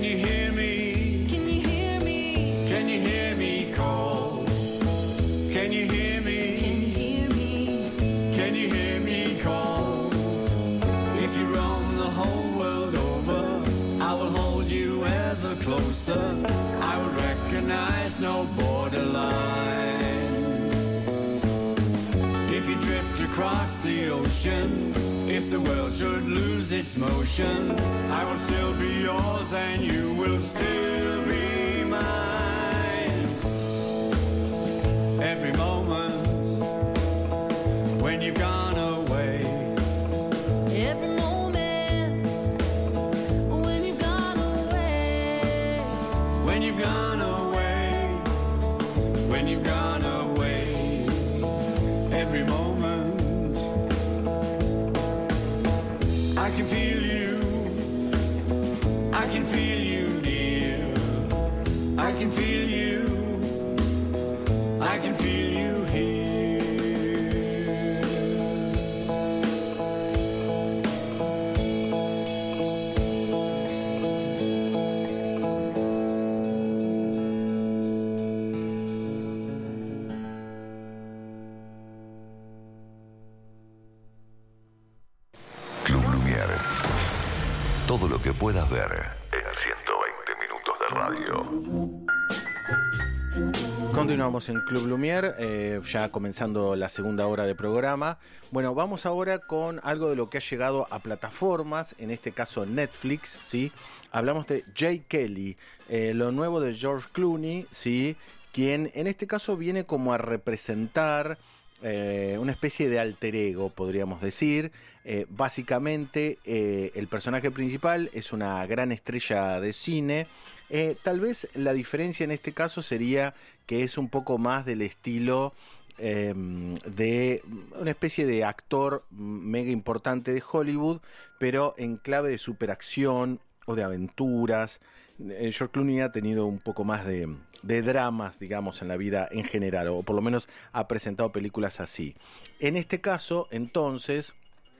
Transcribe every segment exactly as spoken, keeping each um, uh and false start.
you hear me? Can you hear me? Can you hear me call? Can you hear me? Can you hear me? Can you hear me call? If you roam the whole world over, I will hold you ever closer. I will recognize no borderline. If you drift across the ocean, if the world should lose its motion, I will still be yours and you will still be mine. Every moment when you've gone away, Every moment when you've gone away, when you've gone away, when you've gone away, every moment I can feel you, I can feel you near, I can feel you, I can feel you here. Club Lumière. Todo lo que puedas ver en ciento veinte minutos de radio. Continuamos en Club Lumière, eh, ya comenzando la segunda hora de programa. Bueno, vamos ahora con algo de lo que ha llegado a plataformas, en este caso Netflix, ¿sí? Hablamos de Jay Kelly, eh, lo nuevo de George Clooney, ¿sí? Quien en este caso viene como a representar eh, una especie de alter ego, podríamos decir. Eh, básicamente, eh, el personaje principal es una gran estrella de cine. Eh, tal vez la diferencia en este caso sería que es un poco más del estilo eh, de una especie de actor mega importante de Hollywood, pero en clave de superacción o de aventuras. Eh, George Clooney ha tenido un poco más de, de dramas, digamos, en la vida en general, o por lo menos ha presentado películas así. En este caso, entonces,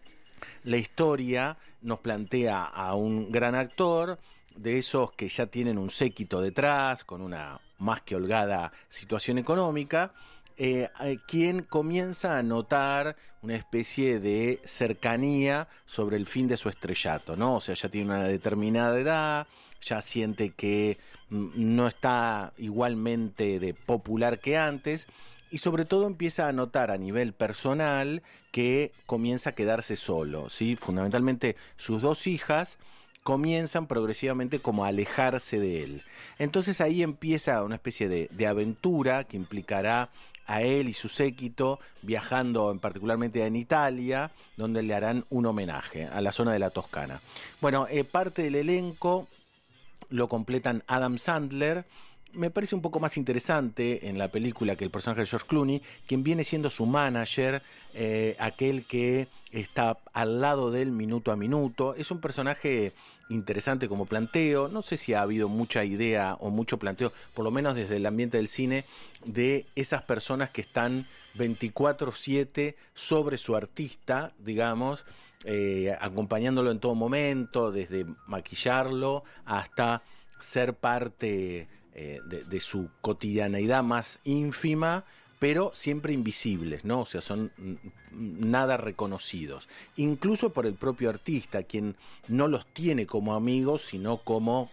la historia nos plantea a un gran actor, de esos que ya tienen un séquito detrás, con una más que holgada situación económica, eh, quien comienza a notar una especie de cercanía sobre el fin de su estrellato, ¿no? O sea, ya tiene una determinada edad, ya siente que no está igualmente de popular que antes, y sobre todo empieza a notar a nivel personal que comienza a quedarse solo, ¿sí? Fundamentalmente sus dos hijas comienzan progresivamente como a alejarse de él. Entonces ahí empieza una especie de, de aventura que implicará a él y su séquito viajando en particularmente en Italia, donde le harán un homenaje a la zona de la Toscana. Bueno, eh, parte del elenco lo completan Adam Sandler. Me parece un poco más interesante en la película que el personaje de George Clooney, quien viene siendo su manager, eh, aquel que está al lado de él minuto a minuto. Es un personaje interesante como planteo. No sé si ha habido mucha idea o mucho planteo, por lo menos desde el ambiente del cine, de esas personas que están veinticuatro siete sobre su artista, digamos, eh, acompañándolo en todo momento, desde maquillarlo hasta ser parte eh, de, de su cotidianeidad más ínfima, pero siempre invisibles, ¿no? O sea, son nada reconocidos, incluso por el propio artista, quien no los tiene como amigos, sino como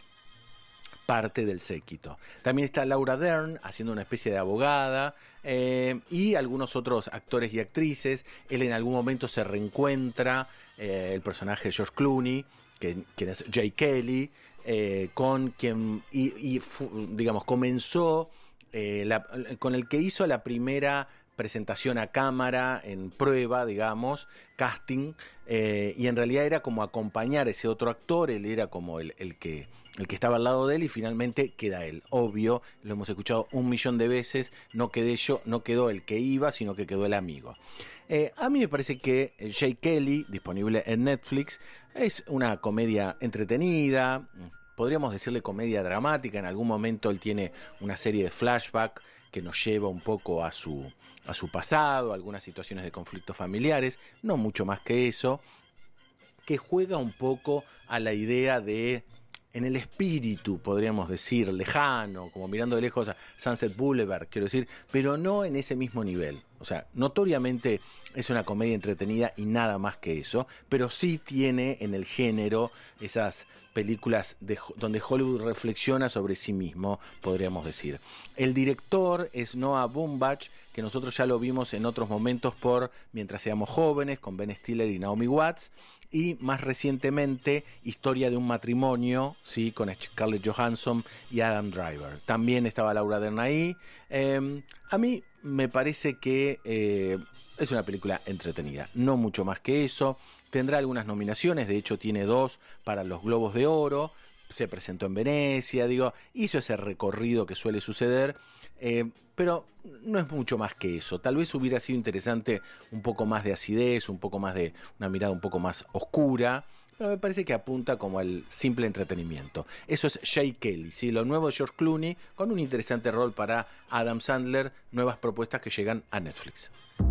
parte del séquito. También está Laura Dern haciendo una especie de abogada, eh, y algunos otros actores y actrices. Él en algún momento se reencuentra, eh, el personaje de George Clooney, que, quien es Jay Kelly, eh, con quien y, y digamos comenzó eh, la, con el que hizo la primera presentación a cámara en prueba, digamos, casting, eh, y en realidad era como acompañar a ese otro actor. Él era como el, el que el que estaba al lado de él, y finalmente queda él. Obvio, lo hemos escuchado un millón de veces, no quedé yo, no quedó el que iba, sino que quedó el amigo. Eh, a mí me parece que Jay Kelly, disponible en Netflix, es una comedia entretenida, podríamos decirle comedia dramática. En algún momento él tiene una serie de flashback que nos lleva un poco a su, a su pasado, algunas situaciones de conflictos familiares, no mucho más que eso, que juega un poco a la idea de en el espíritu, podríamos decir, lejano, como mirando de lejos a Sunset Boulevard, quiero decir, pero no en ese mismo nivel. O sea, notoriamente es una comedia entretenida y nada más que eso, pero sí tiene en el género esas películas de, donde Hollywood reflexiona sobre sí mismo, podríamos decir. El director es Noah Baumbach, que nosotros ya lo vimos en otros momentos por Mientras seamos jóvenes, con Ben Stiller y Naomi Watts, y más recientemente Historia de un matrimonio, sí, con Scarlett Johansson y Adam Driver. También estaba Laura Dern ahí. Eh, a mí me parece que eh, es una película entretenida, no mucho más que eso. Tendrá algunas nominaciones, de hecho tiene dos para los Globos de Oro, se presentó en Venecia, digo, hizo ese recorrido que suele suceder, eh, pero no es mucho más que eso. Tal vez hubiera sido interesante un poco más de acidez, un poco más de una mirada un poco más oscura, pero me parece que apunta como al simple entretenimiento. Eso es Jay Kelly, ¿sí? Lo nuevo de George Clooney, con un interesante rol para Adam Sandler, nuevas propuestas que llegan a Netflix.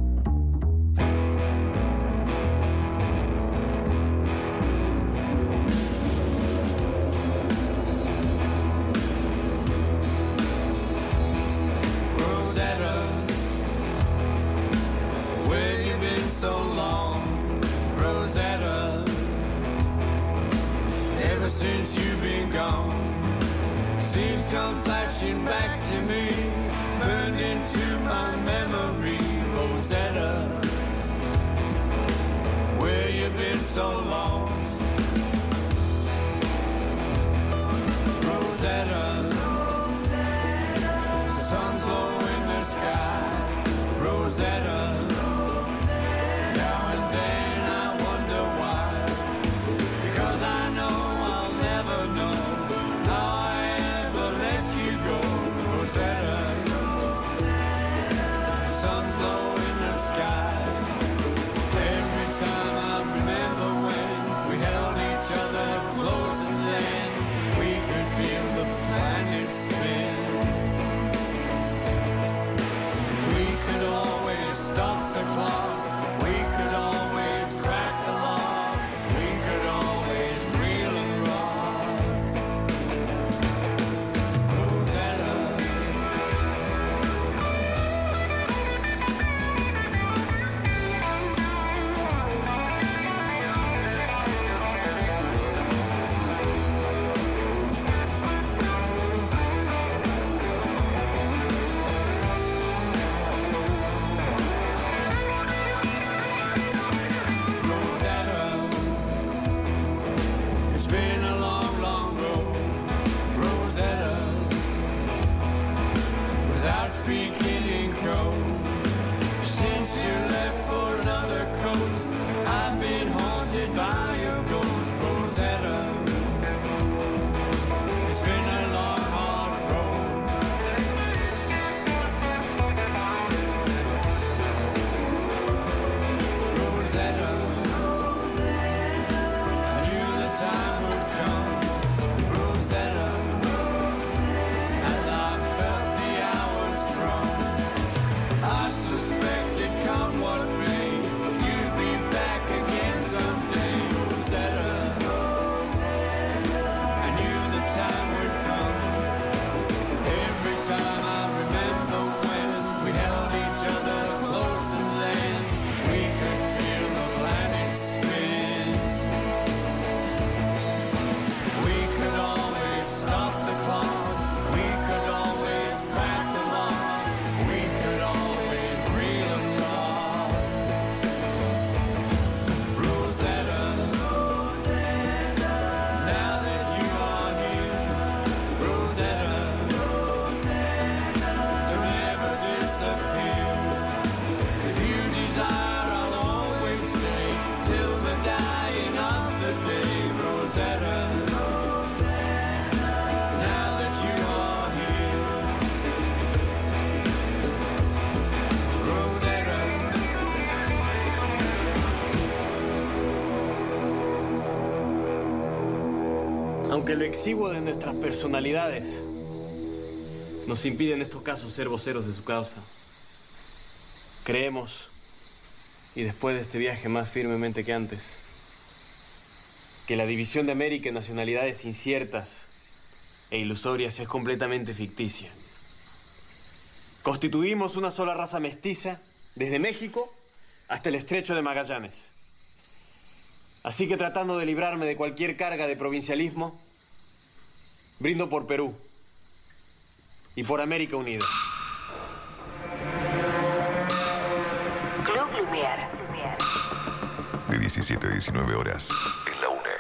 Rosetta, where you been so long? Rosetta, ever since you've been gone, scenes come flashing back to me, burned into my memory. Rosetta, where you been so long? Rosetta, the sun's low in the sky. Rosetta, now and then I wonder why, because I know I'll never know how I ever let you go. Rosetta, the sun's low in the sky. Every time I remember when we held each other close, and then we could feel the planet spin. We could always stop the clock, we could always crack the lock, we could always reel and rock. Rosetta, Rosetta, it's been a long, long road. Rosetta, without speaking in code. Since you left for another coast, I've been haunted by your ghost. Rosetta, it's been a long, hard road. Rosetta, I knew the time would come. Rosetta, as I felt the hours thrown, I suspected come what may, you'd be back again someday. Rosetta, I knew the time would come. Every time I remember when we held each other close, and then we could feel the planet spin. We could always stop the clock, we could always crack the lock, we could always reel and rock. Rosetta, now that you are here, Rosetta, don't ever disappear. If you desire, I'll always stay till the dying of the day. Rosetta, now that you are here, Rosetta. Aunque lo exiguo de nuestras personalidades nos impide en estos casos ser voceros de su causa, creemos, y después de este viaje más firmemente que antes, que la división de América en nacionalidades inciertas e ilusorias es completamente ficticia. Constituimos una sola raza mestiza desde México hasta el Estrecho de Magallanes. Así que tratando de librarme de cualquier carga de provincialismo, brindo por Perú y por América Unida. Club Lumière. De diecisiete a diecinueve horas en la UNE.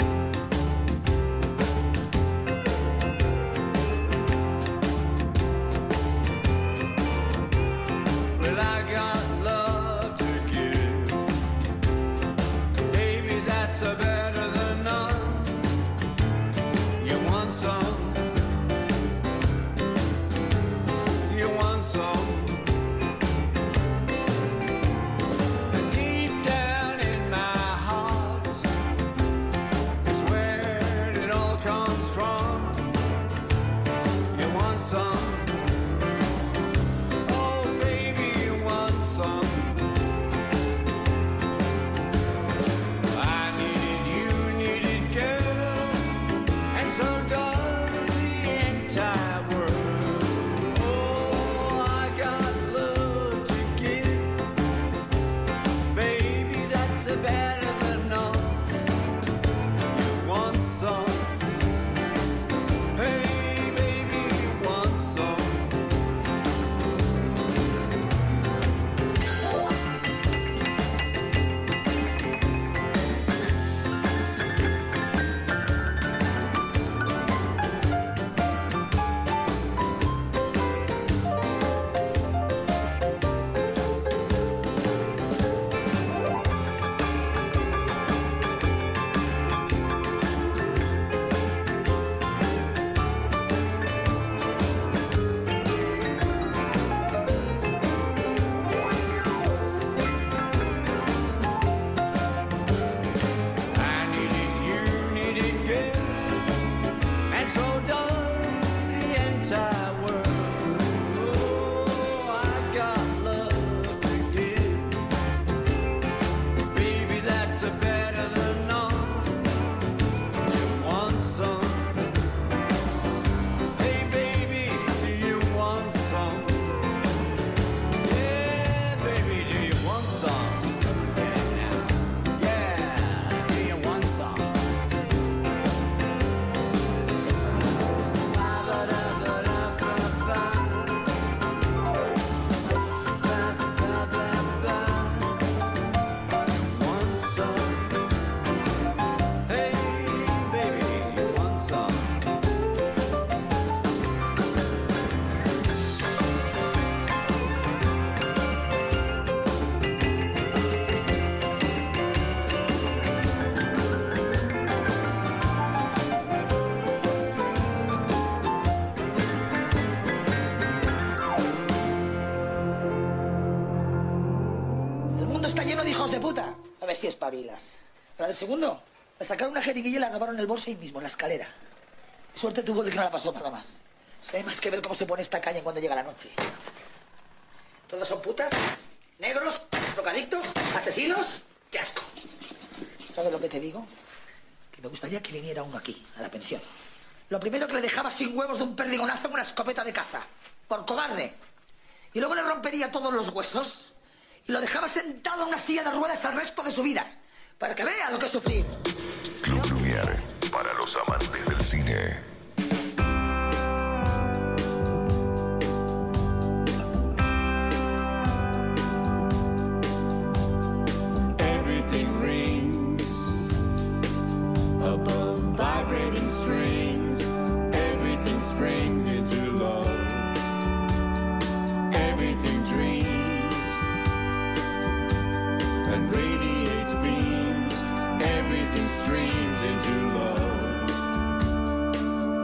Well, I got love to give. Baby, that's a better than none. You want some? You want some? Deep down in my heart is where it all comes from. You want some? Oh, baby, you want some? I needed you, needed girl, and so does the entire world. Oh, I got love to give. Baby, that's a better than none. You want some? Hey, baby, you want some? I needed you, needed girl, and so does the entire world. Oh, I got love to give. Baby, that's a better than none. You want some? Hey, baby, do you want some? Yeah, baby, do you want some? Yeah, yeah, do you want some? Want some? Hey, baby, you want some? El mundo está lleno de hijos de puta. A ver si espabilas. La del segundo, le sacaron una jeringuilla y la grabaron en el bolso ahí mismo, en la escalera. Suerte tuvo de que no la pasó nada más. No hay más que ver cómo se pone esta calle cuando llega la noche. Todos son putas, negros, drogadictos, asesinos. ¡Qué asco! ¿Sabes lo que te digo? Que me gustaría que viniera uno aquí, a la pensión. Lo primero que le dejaba sin huevos de un perdigonazo en una escopeta de caza. Por cobarde. Y luego le rompería todos los huesos y lo dejaba sentado en una silla de ruedas el resto de su vida. Para que vea lo que es sufrir. Club Lumière, para los amantes del cine. Everything rings above vibrating strings. Everything springs into love. Everything dreams and radiates beams. Everything streams into love.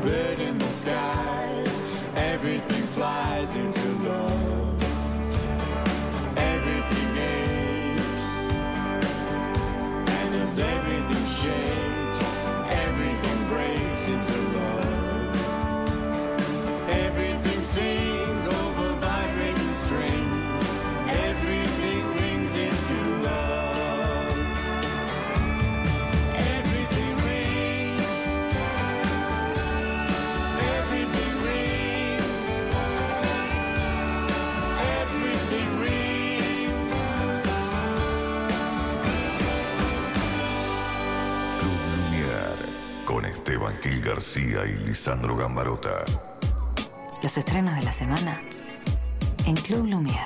bird in the skies. Everything flies into love. Everything aches. And as everything shakes, everything breaks into love. Everything sings over vibrating strings. Everything rings into love. Everything rings. Everything rings. Everything rings. Club Lumière, con Esteban Gil García y Lisandro Gambarota. Los estrenos de la semana en Club Lumière.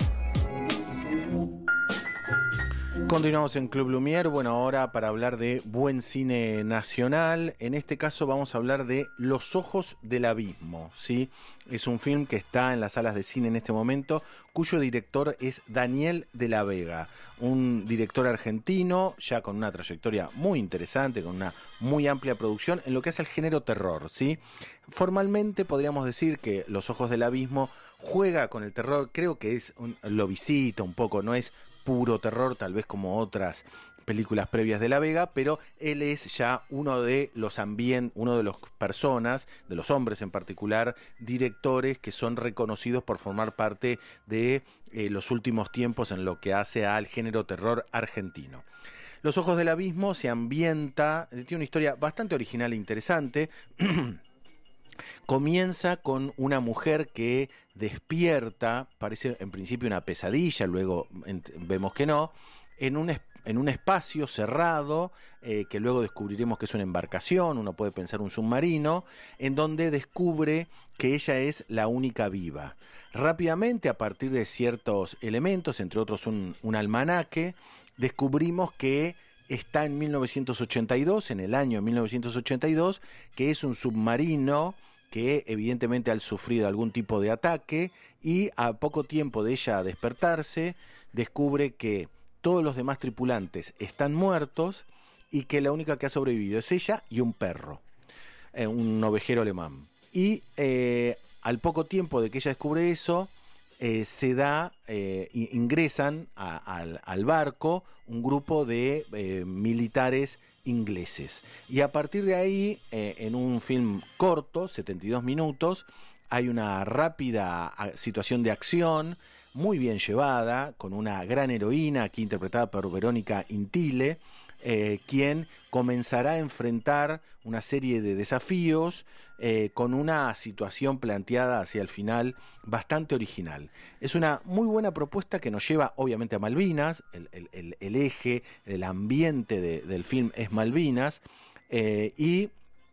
Continuamos en Club Lumière, bueno, ahora para hablar de buen cine nacional. En este caso vamos a hablar de Los ojos del abismo, ¿sí? Es un film que está en las salas de cine en este momento, cuyo director es Daniel de la Vega, un director argentino ya con una trayectoria muy interesante, con una muy amplia producción en lo que hace el género terror, ¿sí? Formalmente podríamos decir que Los ojos del abismo juega con el terror, creo que es un, lo visita un poco, no es puro terror, tal vez como otras películas previas de la Vega, pero él es ya uno de los ambientes, uno de las personas, de los hombres en particular, directores que son reconocidos por formar parte de eh, los últimos tiempos en lo que hace al género terror argentino. Los ojos del abismo se ambienta, tiene una historia bastante original e interesante. Comienza con una mujer que despierta, parece en principio una pesadilla, luego vemos que no, en un, en un espacio cerrado, eh, que luego descubriremos que es una embarcación, uno puede pensar un submarino, en donde descubre que ella es la única viva. Rápidamente, a partir de ciertos elementos, entre otros un, un almanaque, descubrimos que está en mil novecientos ochenta y dos, en el año mil novecientos ochenta y dos, que es un submarino que evidentemente ha sufrido algún tipo de ataque, y a poco tiempo de ella despertarse, descubre que todos los demás tripulantes están muertos y que la única que ha sobrevivido es ella y un perro, eh, un ovejero alemán. Y eh, al poco tiempo de que ella descubre eso, Eh, se da, eh, ingresan a, al, al barco un grupo de eh, militares ingleses. Y a partir de ahí, eh, en un film corto, setenta y dos minutos, hay una rápida situación de acción, muy bien llevada, con una gran heroína, aquí interpretada por Verónica Intile, eh, quien comenzará a enfrentar una serie de desafíos eh, con una situación planteada hacia el final bastante original. Es una muy buena propuesta que nos lleva obviamente a Malvinas, el, el, el, el eje, el ambiente de, del film es Malvinas, eh, y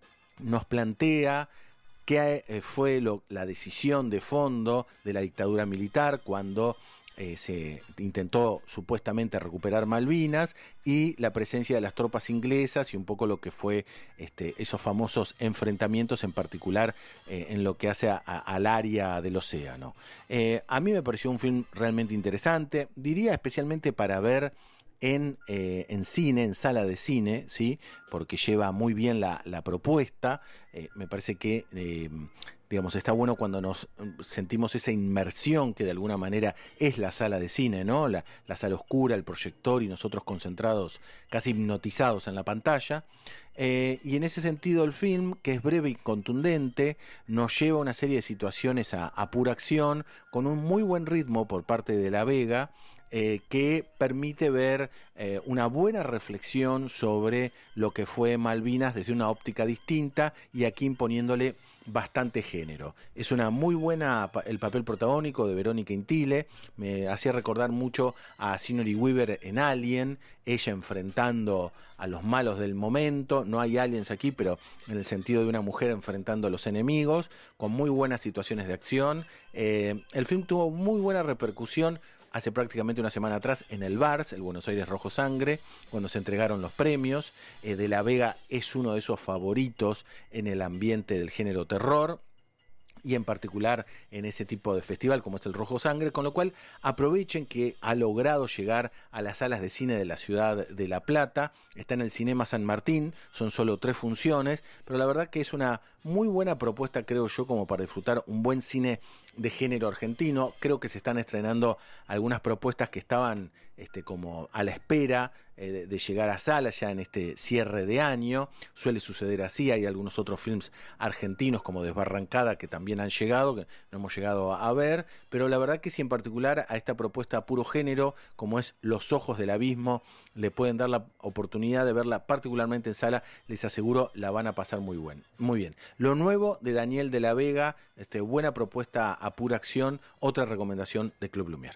nos plantea qué eh, fue lo, la decisión de fondo de la dictadura militar cuando Eh, se intentó supuestamente recuperar Malvinas, y la presencia de las tropas inglesas y un poco lo que fue este, esos famosos enfrentamientos, en particular eh, en lo que hace a, a, al área del océano. Eh, a mí me pareció un film realmente interesante, diría especialmente para ver en, eh, en cine, en sala de cine, ¿sí? Porque lleva muy bien la, la propuesta. Eh, me parece que eh, digamos, está bueno cuando nos sentimos esa inmersión que de alguna manera es la sala de cine, ¿no? La, la sala oscura, el proyector y nosotros concentrados, casi hipnotizados en la pantalla. Eh, y en ese sentido el film, que es breve y contundente, nos lleva a una serie de situaciones a, a pura acción, con un muy buen ritmo por parte de La Vega, Eh, que permite ver eh, una buena reflexión sobre lo que fue Malvinas desde una óptica distinta, y aquí imponiéndole bastante género. Es una muy buena, el papel protagónico de Verónica Intile, me hacía recordar mucho a Sigourney Weaver en Alien, ella enfrentando a los malos del momento. No hay aliens aquí, pero en el sentido de una mujer enfrentando a los enemigos, con muy buenas situaciones de acción. Eh, el film tuvo muy buena repercusión hace prácticamente una semana atrás en el Vars, el Buenos Aires Rojo Sangre, cuando se entregaron los premios. Eh, de la Vega es uno de esos favoritos en el ambiente del género terror, y en particular en ese tipo de festival como es el Rojo Sangre, con lo cual aprovechen que ha logrado llegar a las salas de cine de la ciudad de La Plata. Está en el Cinema San Martín, son solo tres funciones, pero la verdad que es una muy buena propuesta, creo yo, como para disfrutar un buen cine de género argentino. Creo que se están estrenando algunas propuestas que estaban este, como a la espera eh, de, de llegar a sala ya en este cierre de año. Suele suceder así, hay algunos otros films argentinos como Desbarrancada que también han llegado, que no hemos llegado a ver, pero la verdad que si en particular a esta propuesta puro género, como es Los ojos del abismo, le pueden dar la oportunidad de verla particularmente en sala, les aseguro la van a pasar muy, buen, muy bien. Lo nuevo de Daniel de la Vega, este, buena propuesta a pura acción, otra recomendación de Club Lumière.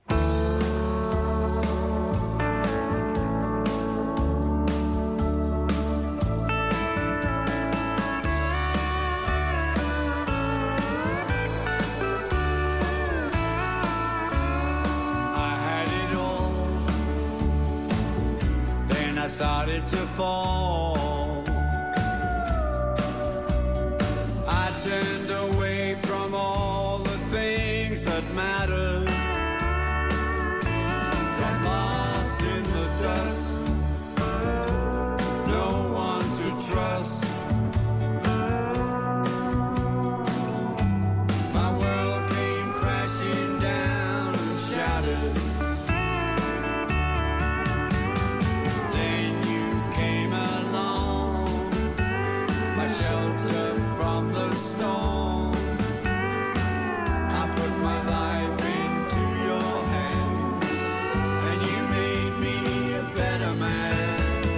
I started to fall. I turned away from all the things that matter. Got lost in the dust. No one to trust. My world came crashing down and shattered. Shelter from the storm. I put my life into your hands, and you made me a better man.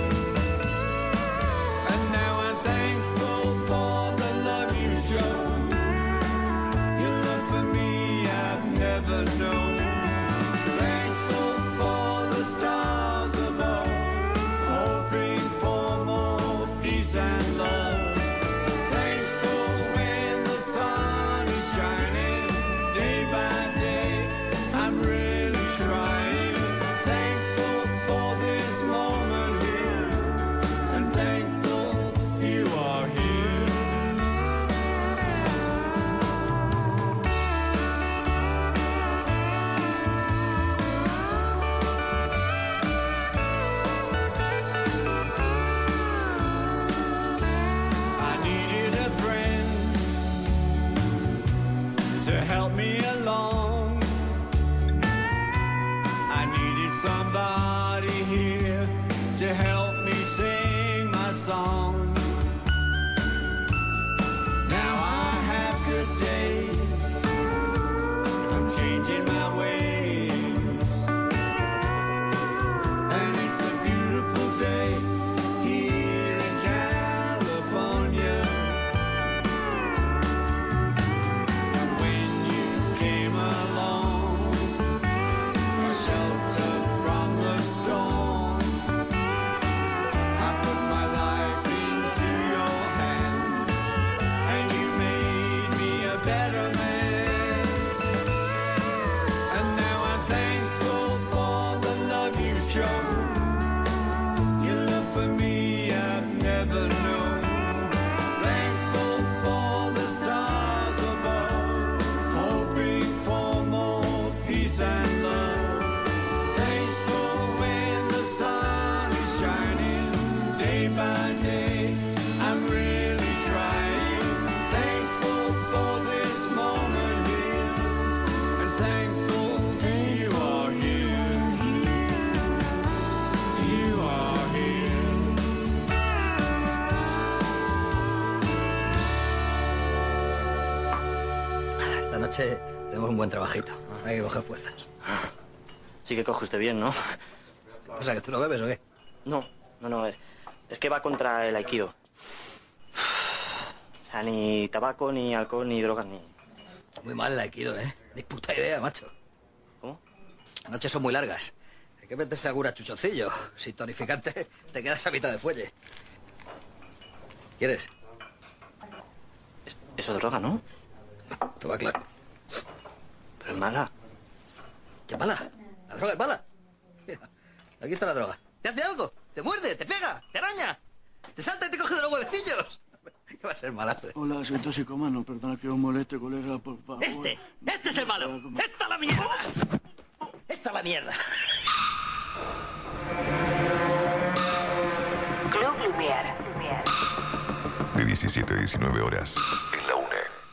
And now I'm thankful for the love you showed. Your love for me I've never known. Thankful for the stars above, hoping for more peace and love. Somebody here to help me sing my song. Now I have good days, I'm changing my ways, and it's a beautiful day here in California. And when you came along, a shelter from the storm, I put my life into your hands, and you made me a better man. And now I'm thankful for the love you showed. Your love for me I've never known. Thankful for the stars above, hoping for more peace and love. Sun is shining day by day. I'm really trying. Thankful for this moment here, and thankful you are here. You are here. Esta noche tenemos un buen trabajito. Hay que coger fuerzas. Sí que coge usted bien, ¿no? O sea, ¿que tú no bebes o qué? No, no, no, es, es que va contra el aikido. O sea, ni tabaco, ni alcohol, ni drogas, ni... Muy mal el aikido, ¿eh? Ni puta idea, macho. ¿Cómo? Las noches son muy largas. Hay que meterse alguna chuchoncillo. Sin tonificante te quedas a mitad de fuelle. ¿Quieres? Es, eso es droga, ¿no? Te va claro. Pero es mala. ¿Qué es mala? ¿La droga es mala? Mira, aquí está la droga. ¿Te hace algo? ¿Te muerde? ¿Te pega? ¿Te araña? ¿Te salta y te coge de los huevecillos? ¿Qué va a ser mala? Hola, soy toxicomano. Perdona que os moleste, colega, por favor. ¡Este! ¡Este es el malo! ¡Esta es la mierda! ¡Esta es la mierda! Club Lumière. de diecisiete a diecinueve horas en la UNE.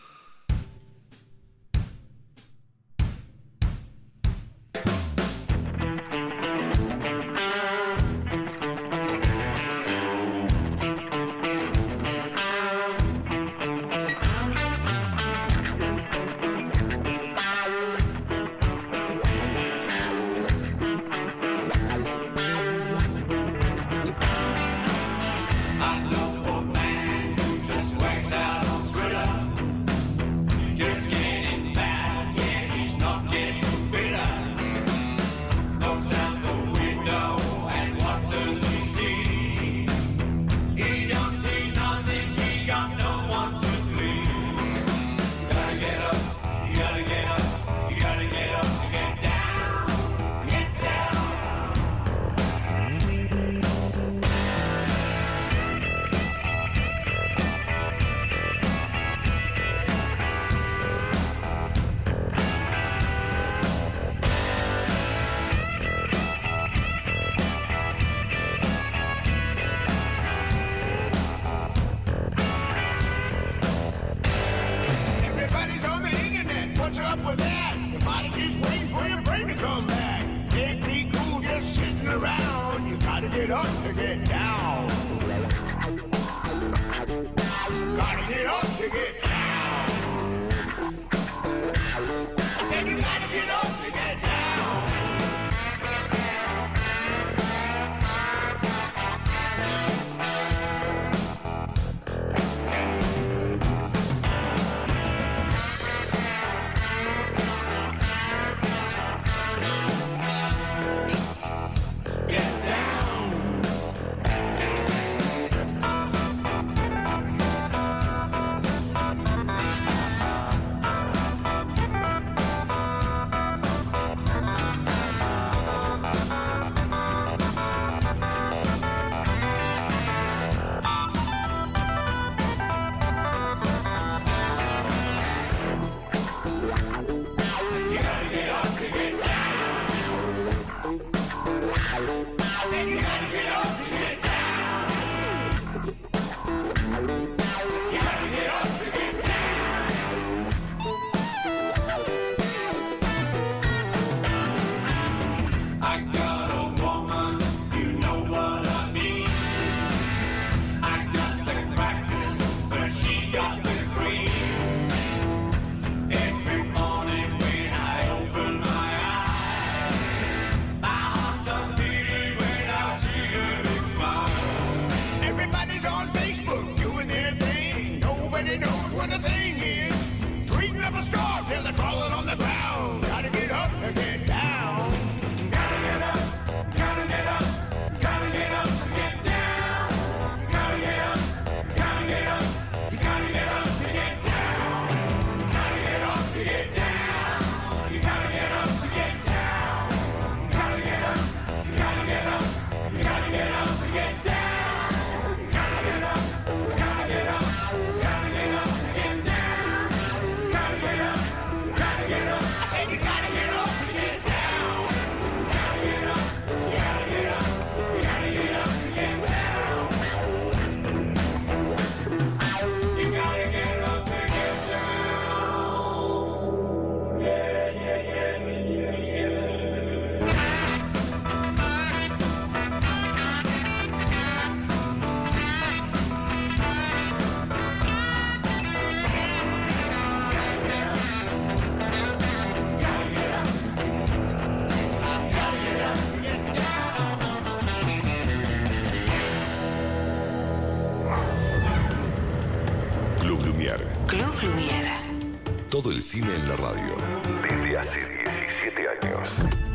Club Lumière. Todo el cine en la radio. Desde hace diecisiete años.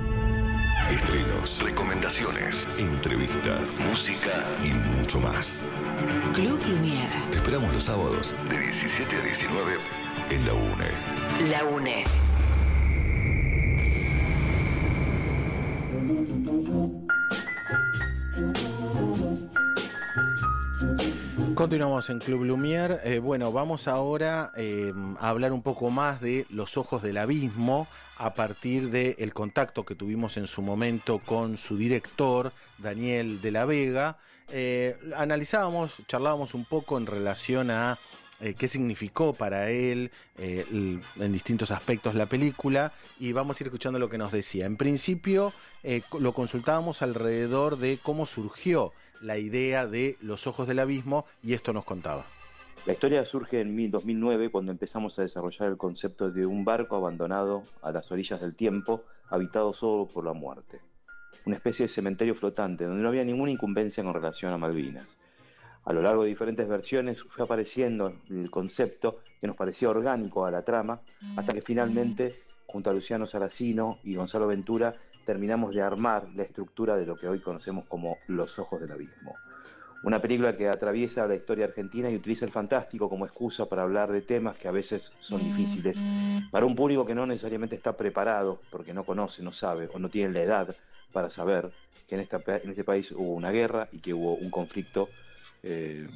Estrenos, recomendaciones, entrevistas, música y mucho más. Club Lumière. Te esperamos los sábados de diecisiete a diecinueve en la UNE. La UNE. Continuamos en Club Lumière. Eh, bueno, vamos ahora eh, a hablar un poco más de Los Ojos del Abismo a partir del contacto que tuvimos en su momento con su director, Daniel de la Vega. eh, analizábamos, charlábamos un poco en relación a eh, qué significó para él eh, el, en distintos aspectos la película, y vamos a ir escuchando lo que nos decía. En principio eh, lo consultábamos alrededor de cómo surgió la idea de Los ojos del abismo, y esto nos contaba. La historia surge en dos mil nueve, cuando empezamos a desarrollar el concepto de un barco abandonado a las orillas del tiempo, habitado solo por la muerte. Una especie de cementerio flotante, donde no había ninguna incumbencia con relación a Malvinas. A lo largo de diferentes versiones fue apareciendo el concepto que nos parecía orgánico a la trama, hasta que finalmente, junto a Luciano Saracino y Gonzalo Ventura, terminamos de armar la estructura de lo que hoy conocemos como Los ojos del abismo. Una película que atraviesa la historia argentina y utiliza el fantástico como excusa para hablar de temas que a veces son difíciles para un público que no necesariamente está preparado, porque no conoce, no sabe o no tiene la edad para saber que en, esta, en este país hubo una guerra y que hubo un conflicto eh,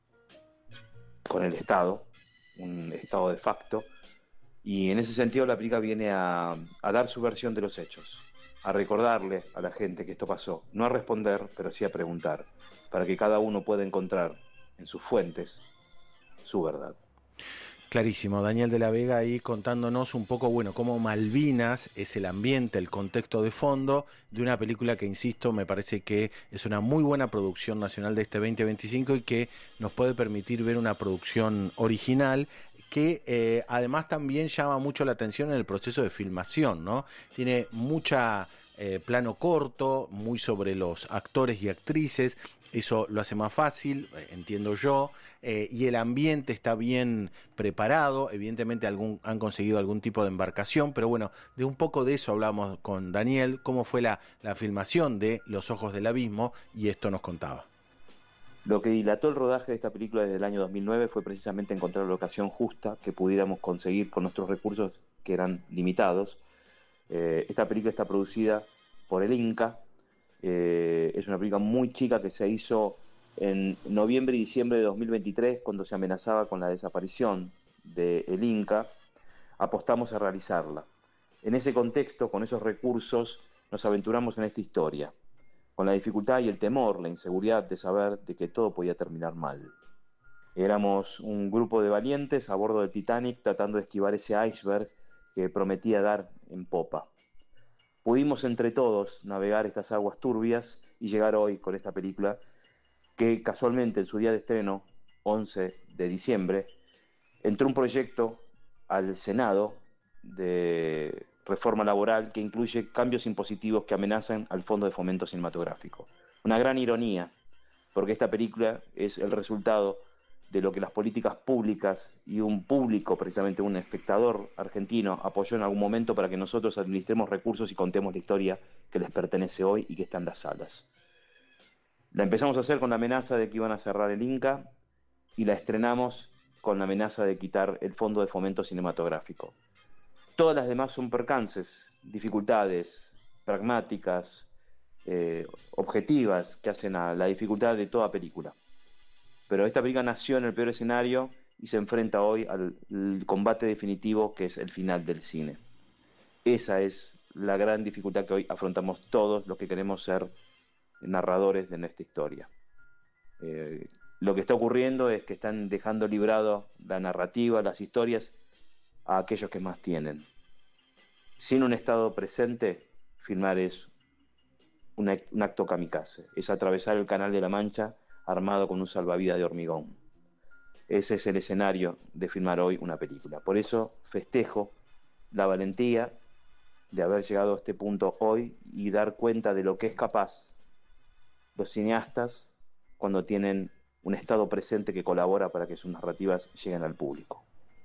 con el Estado, un Estado de facto, y en ese sentido la película viene a, a dar su versión de los hechos, a recordarle a la gente que esto pasó, no a responder, pero sí a preguntar, para que cada uno pueda encontrar en sus fuentes su verdad. Clarísimo, Daniel de la Vega ahí contándonos un poco, bueno, cómo Malvinas es el ambiente, el contexto de fondo de una película que, insisto, me parece que es una muy buena producción nacional de este veinte veinticinco y que nos puede permitir ver una producción original que eh, además también llama mucho la atención en el proceso de filmación, ¿no? Tiene mucha eh, plano corto, muy sobre los actores y actrices. Eso lo hace más fácil, entiendo yo, eh, y el ambiente está bien preparado. Evidentemente algún, han conseguido algún tipo de embarcación, pero bueno, de un poco de eso hablamos con Daniel, cómo fue la, la filmación de Los ojos del abismo, y esto nos contaba. Lo que dilató el rodaje de esta película desde el año dos mil nueve fue precisamente encontrar la locación justa que pudiéramos conseguir con nuestros recursos que eran limitados. Eh, esta película está producida por el Inca. Eh, es una película muy chica que se hizo en noviembre y diciembre de dos mil veintitrés, cuando se amenazaba con la desaparición del Inca. Apostamos a realizarla. En ese contexto, con esos recursos, nos aventuramos en esta historia, con la dificultad y el temor, la inseguridad de saber de que todo podía terminar mal. Éramos un grupo de valientes a bordo del Titanic tratando de esquivar ese iceberg que prometía dar en popa. Pudimos entre todos navegar estas aguas turbias y llegar hoy con esta película que casualmente en su día de estreno, once de diciembre, entró un proyecto al Senado de reforma laboral que incluye cambios impositivos que amenazan al Fondo de Fomento Cinematográfico. Una gran ironía, porque esta película es el resultado de lo que las políticas públicas y un público, precisamente un espectador argentino, apoyó en algún momento para que nosotros administremos recursos y contemos la historia que les pertenece hoy y que está en las salas. La empezamos a hacer con la amenaza de que iban a cerrar el Inca y la estrenamos con la amenaza de quitar el Fondo de Fomento Cinematográfico. Todas las demás son percances, dificultades pragmáticas, eh, objetivas, que hacen a la dificultad de toda película. Pero esta película nació en el peor escenario y se enfrenta hoy al, al combate definitivo, que es el final del cine. Esa es la gran dificultad que hoy afrontamos todos los que queremos ser narradores de nuestra historia. Eh, lo que está ocurriendo es que están dejando librado la narrativa, las historias, a aquellos que más tienen. Sin un estado presente, filmar es un, un acto kamikaze, es atravesar el Canal de la Mancha armado con un salvavidas de hormigón. Ese es el escenario de filmar hoy una película. Por eso festejo la valentía de haber llegado a este punto hoy y dar cuenta de lo que es capaz los cineastas cuando tienen un estado presente que colabora para que sus narrativas lleguen al público.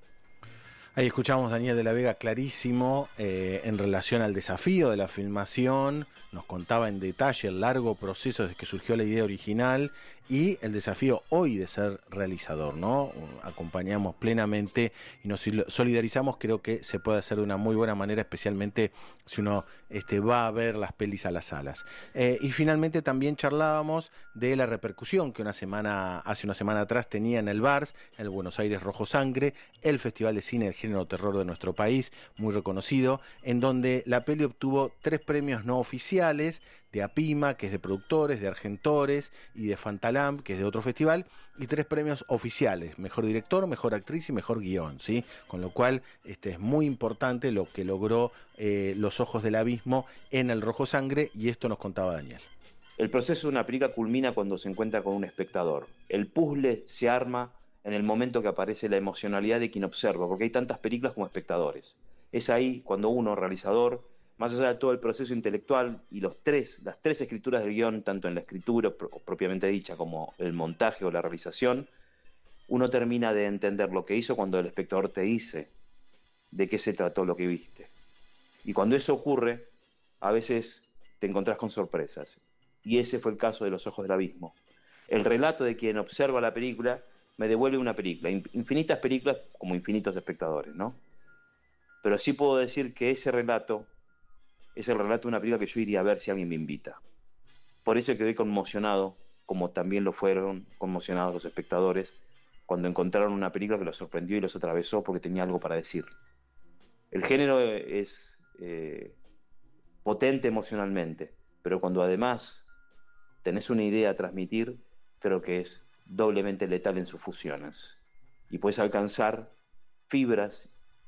Ahí escuchamos a Daniel de la Vega clarísimo eh, en relación al desafío de la filmación. Nos contaba en detalle el largo proceso desde que surgió la idea original y el desafío hoy de ser realizador, ¿no? Acompañamos plenamente y nos solidarizamos. Creo que se puede hacer de una muy buena manera, especialmente si uno este, va a ver las pelis a las salas. Eh, y finalmente también charlábamos de la repercusión que una semana, hace una semana atrás tenía en el BARS, el Buenos Aires Rojo Sangre, el Festival de Cine del Género Terror de nuestro país, muy reconocido, en donde la peli obtuvo tres premios no oficiales, de APIMA, que es de productores, de Argentores, y de Fantalam, que es de otro festival, y tres premios oficiales: mejor director, mejor actriz y mejor guión, ¿sí? Con lo cual este, es muy importante lo que logró eh, Los Ojos del Abismo en El Rojo Sangre, y esto nos contaba Daniel. El proceso de una película culmina cuando se encuentra con un espectador. El puzzle se arma en el momento que aparece la emocionalidad de quien observa, porque hay tantas películas como espectadores. Es ahí cuando uno, realizador, más allá de todo el proceso intelectual y los tres, las tres escrituras del guión, tanto en la escritura pro- propiamente dicha como el montaje o la realización, uno termina de entender lo que hizo cuando el espectador te dice de qué se trató lo que viste. Y cuando eso ocurre, a veces te encontrás con sorpresas. Y ese fue el caso de Los Ojos del Abismo. El relato de quien observa la película me devuelve una película. Infinitas películas como infinitos espectadores, ¿no? Pero sí puedo decir que ese relato es el relato de una película que yo iría a ver si alguien me invita. Por eso quedé conmocionado, como también lo fueron conmocionados los espectadores, cuando encontraron una película que los sorprendió y los atravesó porque tenía algo para decir. El género es eh, potente emocionalmente, pero cuando además tenés una idea a transmitir, creo que es doblemente letal en sus fusiones. Y puedes alcanzar fibras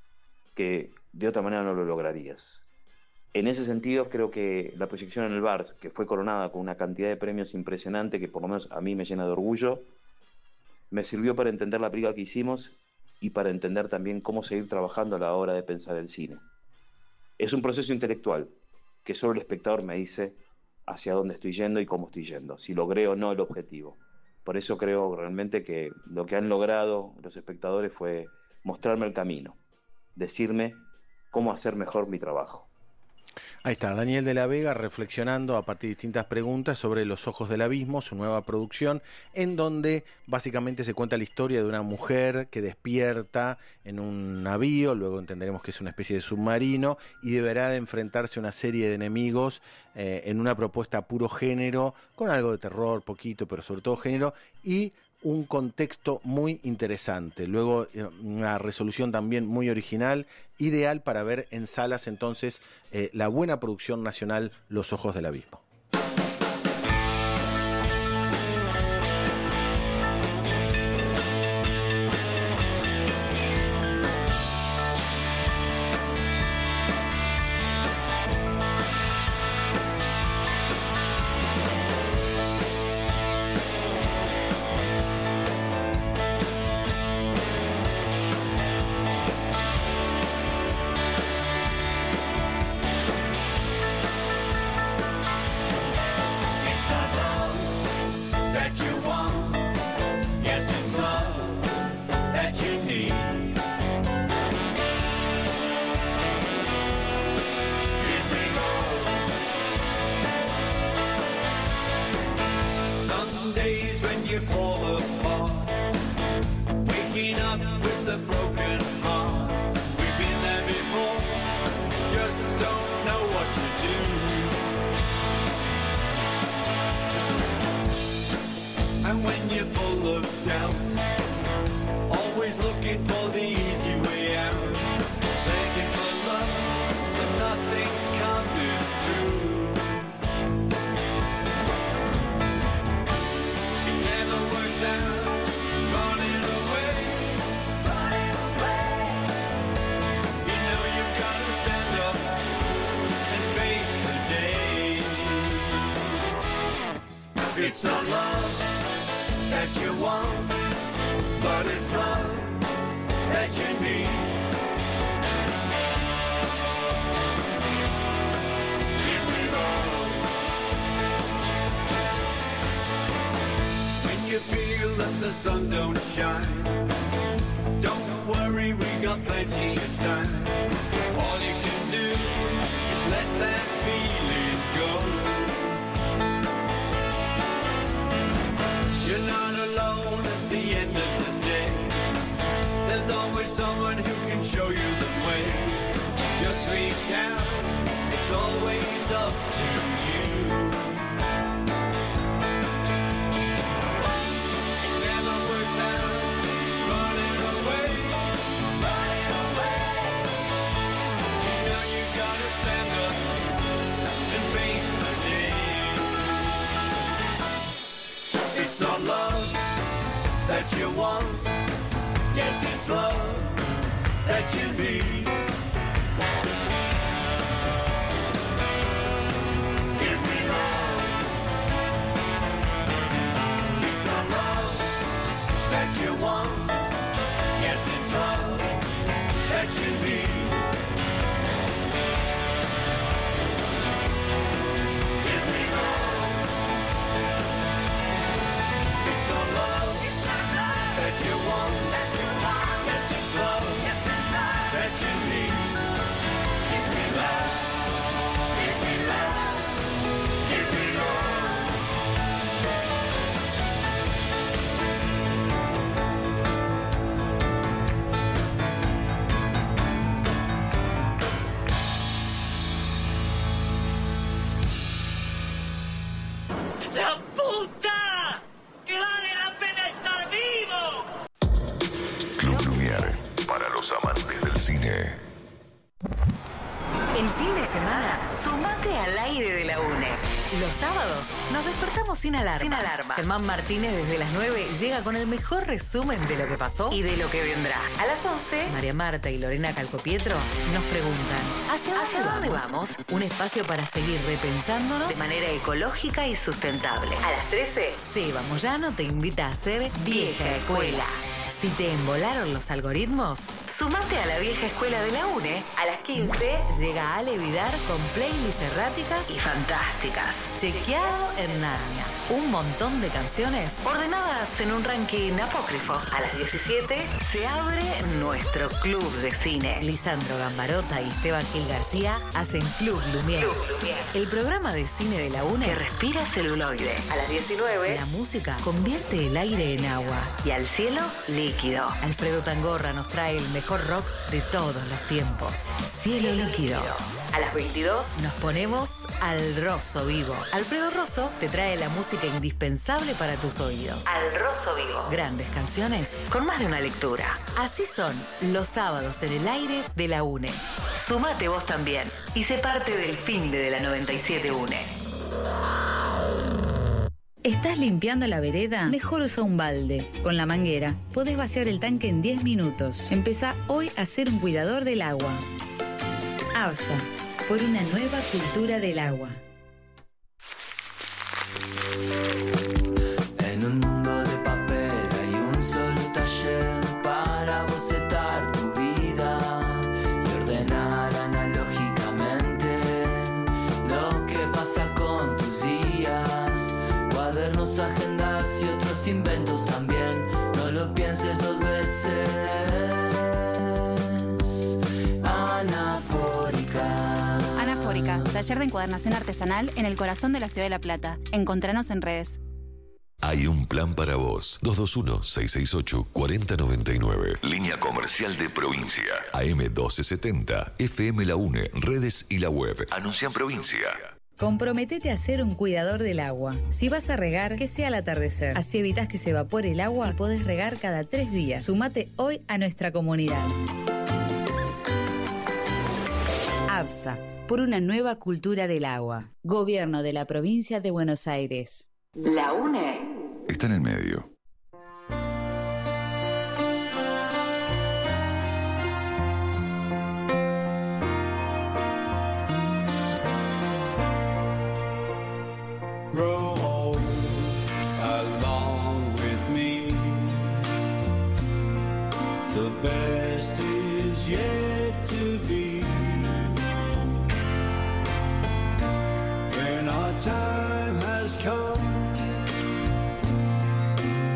que de otra manera no lo lograrías. En ese sentido, creo que la proyección en el B A R S, que fue coronada con una cantidad de premios impresionante, que por lo menos a mí me llena de orgullo, me sirvió para entender la película que hicimos y para entender también cómo seguir trabajando a la hora de pensar el cine. Es un proceso intelectual que solo el espectador me dice hacia dónde estoy yendo y cómo estoy yendo, si logré o no el objetivo. Por eso creo realmente que lo que han logrado los espectadores fue mostrarme el camino, decirme cómo hacer mejor mi trabajo. Ahí está, Daniel de la Vega reflexionando a partir de distintas preguntas sobre Los Ojos del Abismo, su nueva producción, en donde básicamente se cuenta la historia de una mujer que despierta en un navío, luego entenderemos que es una especie de submarino, y deberá de enfrentarse a una serie de enemigos eh, en una propuesta puro género, con algo de terror, poquito, pero sobre todo género, y un contexto muy interesante. Luego una resolución también muy original, ideal para ver en salas entonces eh, la buena producción nacional Los Ojos del Abismo. It's not love that you want, but it's love that you need. Here we go. When you feel that the sun don't shine, don't worry, we got plenty of time. All you can do is let that feeling go. You're not alone at the end of the day. There's always someone who can show you the way. Just reach out, it's always up to you. It never works out, it's running away. Running away. You know you gotta stand up and face the day. that you need. Give me love. It's not love that you want. Yes, it's love that you need. Give me love. It's not love that you want. Yes, it's love that you need. Give me love. Give me love. Give me love. ¡La puta! ¡Que vale la pena estar vivo! Club Lumière, para los amantes del cine. El fin de semana, sumate al aire de la UNE. Los sábados nos despertamos sin alarma. Sin alarma. Germán Martínez desde las nueve llega con el mejor resumen de lo que pasó y de lo que vendrá. A las once, María Marta y Lorena Calcopietro nos preguntan ¿Hacia dónde, ¿Hacia dónde vamos? vamos? Un espacio para seguir repensándonos de manera ecológica y sustentable. A las trece, Seba Moyano te invita a hacer Vieja Escuela. Si te embolaron los algoritmos, sumate a la vieja escuela de la UNE. A las quince llega Ale Vidar con playlists erráticas y fantásticas. Chequeado en Narnia. Un montón de canciones ordenadas en un ranking apócrifo. A las diecisiete se abre nuestro club de cine. Lisandro Gambarota y Esteban Gil García hacen Club Lumière. Club Lumière. El programa de cine de la UNE que respira celuloide. A las diecinueve, la música convierte el aire en agua y al cielo líquido. Alfredo Tangorra nos trae el mejor rock de todos los tiempos. Cielo líquido. A las veintidós nos ponemos al Rosso Vivo. Alfredo Rosso te trae la música indispensable para tus oídos. Al Rosso Vivo. Grandes canciones con más de una lectura. Así son los sábados en el aire de la UNE. Sumate vos también y sé parte del fin de la noventa y siete UNE. ¿Estás limpiando la vereda? Mejor usa un balde. Con la manguera podés vaciar el tanque en diez minutos. Empezá hoy a ser un cuidador del agua. ABSA, por una nueva cultura del agua. En un mundo de papel hay un solo taller para bocetar tu vida y ordenar analógicamente lo que pasa con tus días. Cuadernos, agendas y otros inventos también. No lo pienses dos veces. Anafórica. Anafórica, taller de encuadernación artesanal en el corazón de la ciudad de La Plata. Encontranos en redes. Hay un plan para vos. dos dos uno, seis seis ocho, cuatro cero nueve nueve. Línea comercial de provincia. A M doce setenta. F M La UNE. Redes y la web. Anuncia en provincia. Comprometete a ser un cuidador del agua. Si vas a regar, que sea al atardecer. Así evitas que se evapore el agua y podés regar cada tres días. Sumate hoy a nuestra comunidad. ABSA, por una nueva cultura del agua. Gobierno de la Provincia de Buenos Aires. La UNE está en el medio. Grow old along with me. The best is yet to be. When our time has come,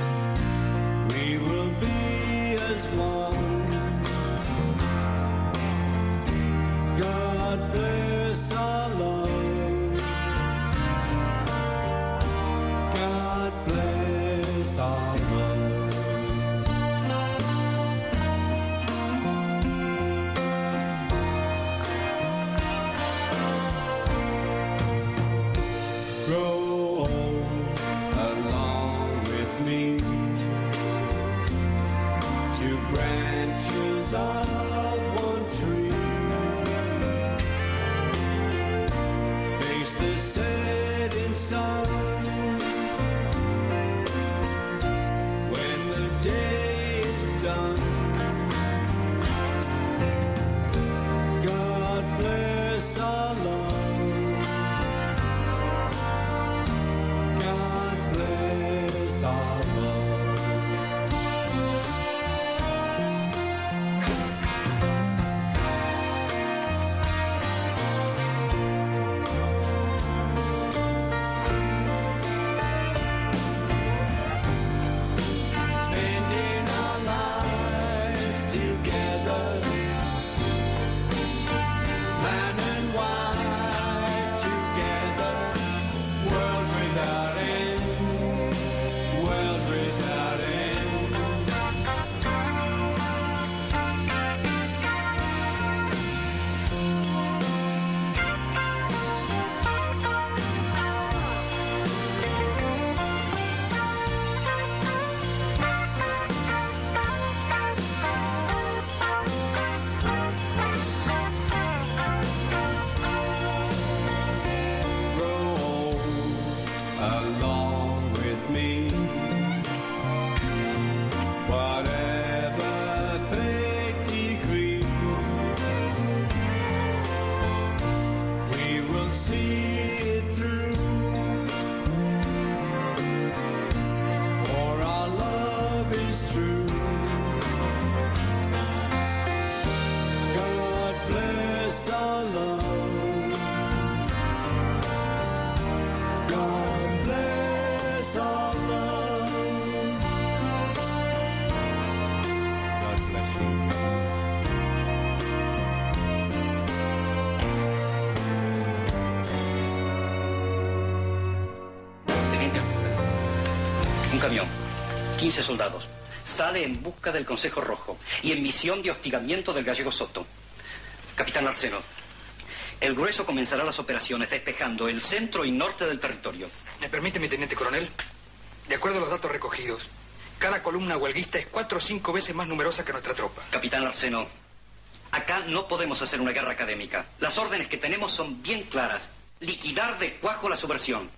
Un camión, quince soldados, sale en busca del Consejo Rojo y en misión de hostigamiento del gallego Soto. Capitán Arseno, el grueso comenzará las operaciones despejando el centro y norte del territorio. ¿Me permite, mi teniente coronel? De acuerdo a los datos recogidos, cada columna huelguista es cuatro o cinco veces más numerosa que nuestra tropa. Capitán Arseno, acá no podemos hacer una guerra académica. Las órdenes que tenemos son bien claras. Liquidar de cuajo la subversión.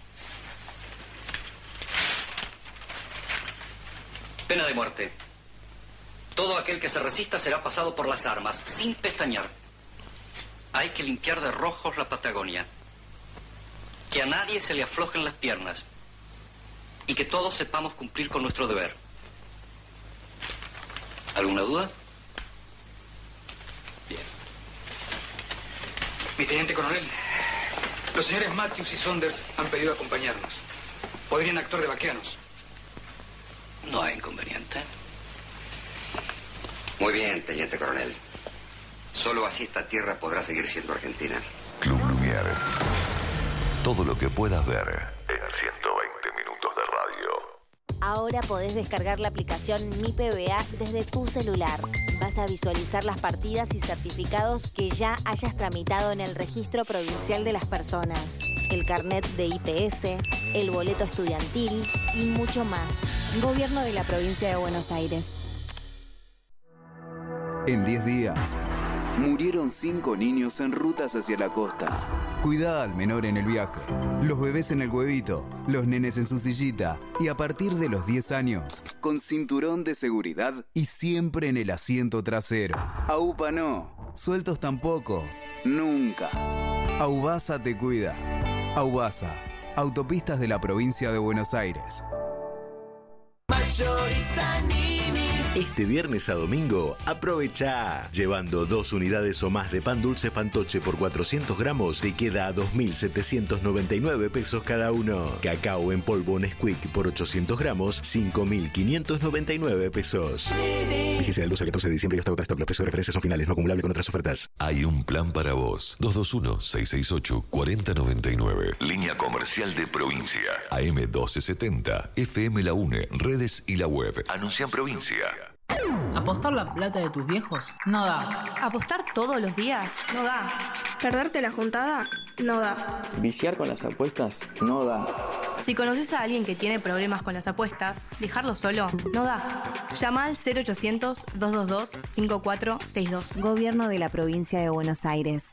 Pena de muerte. Todo aquel que se resista será pasado por las armas, sin pestañear. Hay que limpiar de rojos la Patagonia. Que a nadie se le aflojen las piernas. Y que todos sepamos cumplir con nuestro deber. ¿Alguna duda? Bien. Mi teniente coronel, los señores Matthews y Saunders han pedido acompañarnos. Podrían actuar de vaqueanos. No hay inconveniente. Muy bien, teniente coronel. Solo así esta tierra podrá seguir siendo Argentina. Club Lumière. Todo lo que puedas ver en ciento veinte minutos de radio. Ahora podés descargar la aplicación Mi P B A desde tu celular. Vas a visualizar las partidas y certificados que ya hayas tramitado en el Registro Provincial de las Personas, el carnet de I P S, el boleto estudiantil y mucho más. Gobierno de la Provincia de Buenos Aires. En diez días, murieron cinco niños en rutas hacia la costa. Cuidá al menor en el viaje, los bebés en el huevito, los nenes en su sillita y a partir de los diez años, con cinturón de seguridad y siempre en el asiento trasero. AUPA no, sueltos tampoco, nunca. Aubasa te cuida. Aubasa, Autopistas de la Provincia de Buenos Aires. Este viernes a domingo, aprovecha. Llevando dos unidades o más de pan dulce Fantoche por cuatrocientos gramos, te queda a dos mil setecientos noventa y nueve pesos cada uno. Cacao en polvo Nesquik por ochocientos gramos, cinco mil quinientos noventa y nueve pesos. Vigencia del doce al catorce de diciembre y hasta agotar stock. Los precios de referencia son finales, no acumulable con otras ofertas. Hay un plan para vos. dos dos uno, seis seis ocho, cuatro cero nueve nueve. Línea comercial de provincia. A M doce setenta. F M La UNE. Redes y la web. Anuncia en provincia. ¿Apostar la plata de tus viejos? No da. ¿Apostar todos los días? No da. ¿Perderte la juntada? No da. ¿Viciar con las apuestas? No da. Si conoces a alguien que tiene problemas con las apuestas, dejarlo solo no da. Llama al cero ochocientos, dos dos dos, cinco cuatro seis dos. Gobierno de la Provincia de Buenos Aires.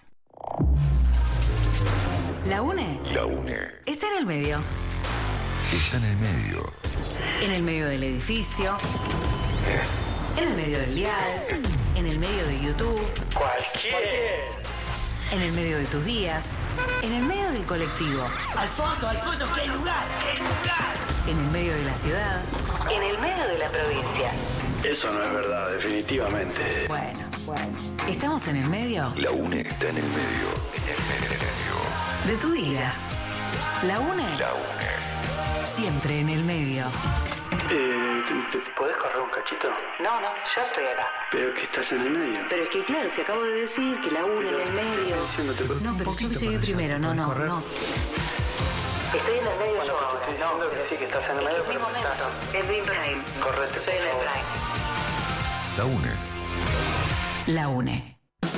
¿La UNE? La UNE. Está en el medio. Está en el medio. En el medio del edificio. En el medio del dial. En el medio de YouTube. Cualquier. En el medio de tus días. En el medio del colectivo. Al fondo, al fondo, ¿qué lugar? ¿Qué lugar? En el medio de la ciudad. En el medio de la provincia. Eso no es verdad, definitivamente. Bueno, bueno. ¿Estamos en el medio? La UNE está en el medio. En el medio. De tu vida. La UNE. La UNE. Siempre en el medio. Eh, ¿te, te podés correr un cachito? No, no, yo estoy acá. Pero que estás en el medio. Pero es que claro, si acabo de decir que la UNE en el medio. No, pero yo llegué primero, no, no, no. Estoy en el medio bueno, yo te ahora. estoy diciendo No, que sí, que estás en el medio, en mi pero no momento. estás. Es Dream Prime. Correte, Soy en el por Prime. La UNE. La UNE.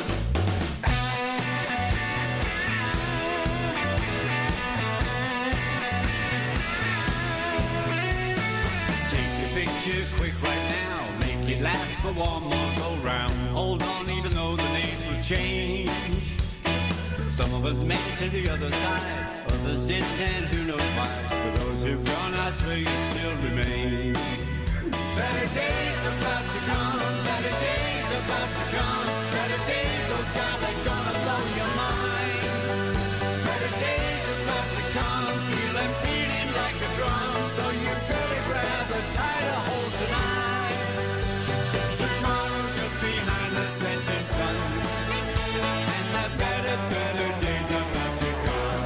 Picture quick right now, make it last for one more go round. Hold on, even though the names will change. Some of us made it to the other side, others didn't, and who knows why. For those who've gone astray, you still remain. Better days are about to come, better days are about to come, better days, oh child, they're gonna blow your mind. Better days are about to come, feel them beating like a drum, so you better grab a tighter hold tonight. Tomorrow just behind the setting sun, and the better, better days are about to come.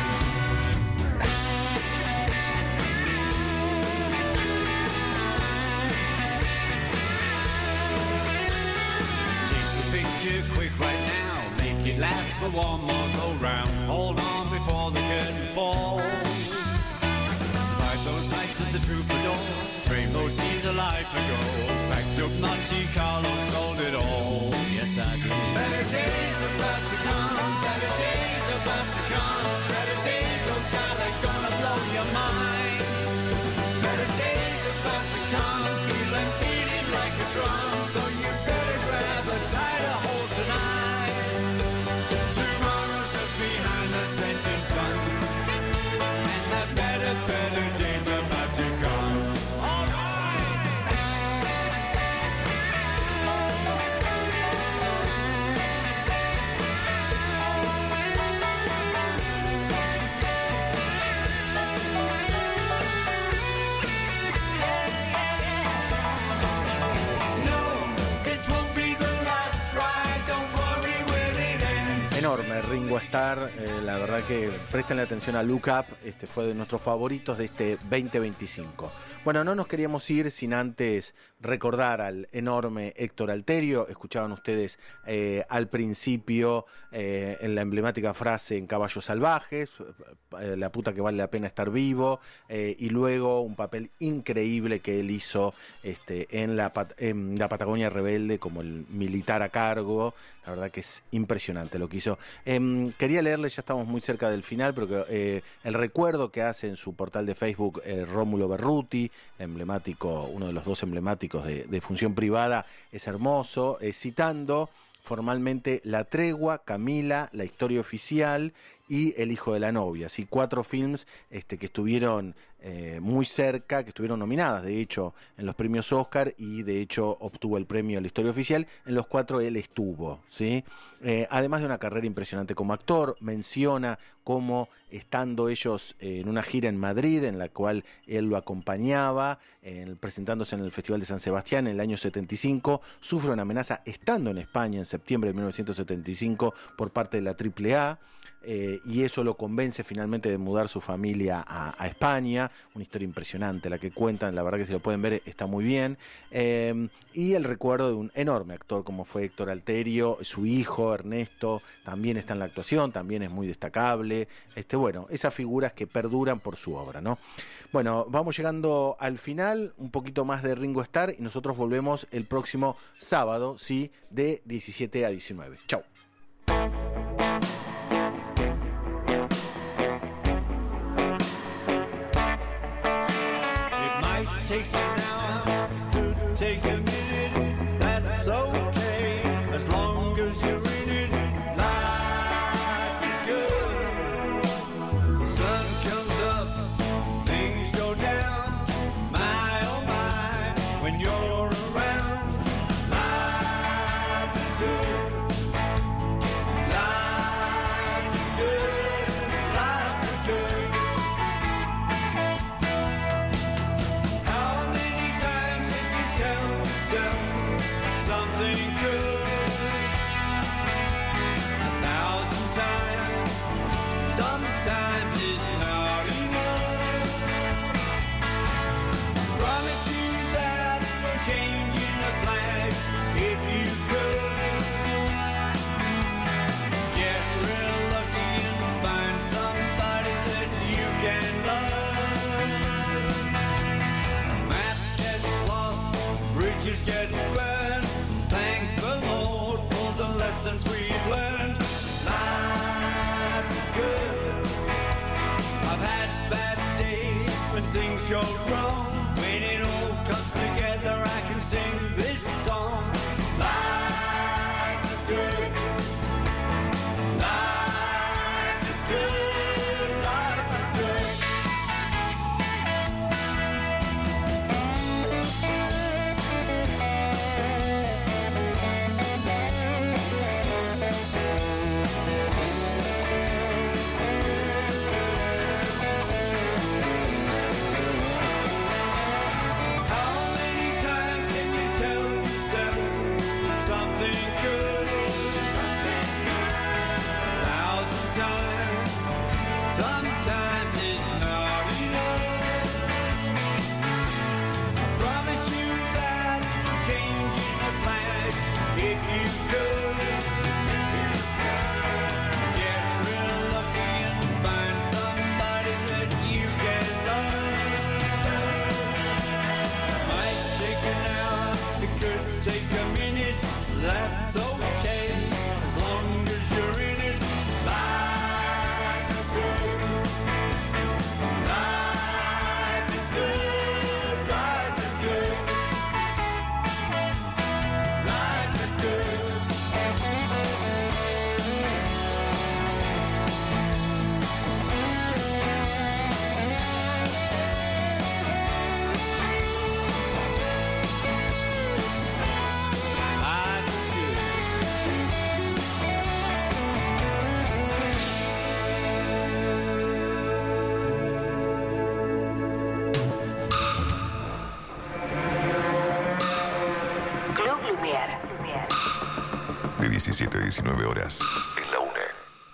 Take the picture quick right now, make it last for one more go round. Hold on before the curtain falls. Despite those nights at the troubadour. Rainbow seemed a life ago. Packed up Monte Carlo, sold it all. Yes, I did. Better days about to come. Better days about to come. Better days, oh child, they're gonna blow your mind. Better days about to come. Feeling beating like a drum. So you better grab a tighter hold tonight. Tomorrow's just behind the setting sun. And the better, better days about to come. All Enorme, Ringo Starr, eh, la verdad que prestenle atención a Look Up, este fue de nuestros favoritos de este veinte veinticinco. Bueno, no nos queríamos ir sin antes recordar al enorme Héctor Alterio. Escuchaban ustedes eh, al principio eh, en la emblemática frase en Caballos Salvajes, eh, la puta que vale la pena estar vivo, eh, y luego un papel increíble que él hizo este, en, la, en la Patagonia Rebelde como el militar a cargo. La verdad que es impresionante lo que hizo. Eh, quería leerle, ya estamos muy cerca del final, pero que, eh, el recuerdo que hace en su portal de Facebook eh, Rómulo Berruti, emblemático, uno de los dos emblemáticos de, de Función Privada, es hermoso, eh, citando formalmente La Tregua, Camila, La Historia Oficial y El Hijo de la Novia. Así, cuatro films este, que estuvieron eh, muy cerca, que estuvieron nominadas, de hecho, en los premios Oscar, y de hecho obtuvo el premio a La Historia Oficial. En los cuatro él estuvo, ¿sí? Eh, además de una carrera impresionante como actor, menciona cómo estando ellos eh, en una gira en Madrid, en la cual él lo acompañaba, eh, presentándose en el Festival de San Sebastián en el año setenta y cinco, sufre una amenaza estando en España en septiembre de mil novecientos setenta y cinco por parte de la triple A. Eh, y eso lo convence finalmente de mudar su familia a, a España. Una historia impresionante la que cuentan, la verdad que si lo pueden ver está muy bien. Eh, y el recuerdo de un enorme actor como fue Héctor Alterio, su hijo Ernesto también está en la actuación, también es muy destacable. Este, bueno, esas figuras que perduran por su obra, ¿no? Bueno, vamos llegando al final, un poquito más de Ringo Starr y nosotros volvemos el próximo sábado, sí, de diecisiete a diecinueve. Chau. Take an hour, could take a minute, that's okay, as long as you're in it, life is good. The sun comes up, things go down, my oh my, when you're around, life is good. de diecisiete a diecinueve horas, en la UNE.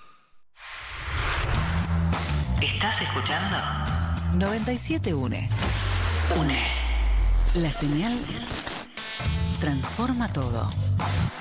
¿Estás escuchando? noventa y siete UNE. UNE. La señal transforma todo.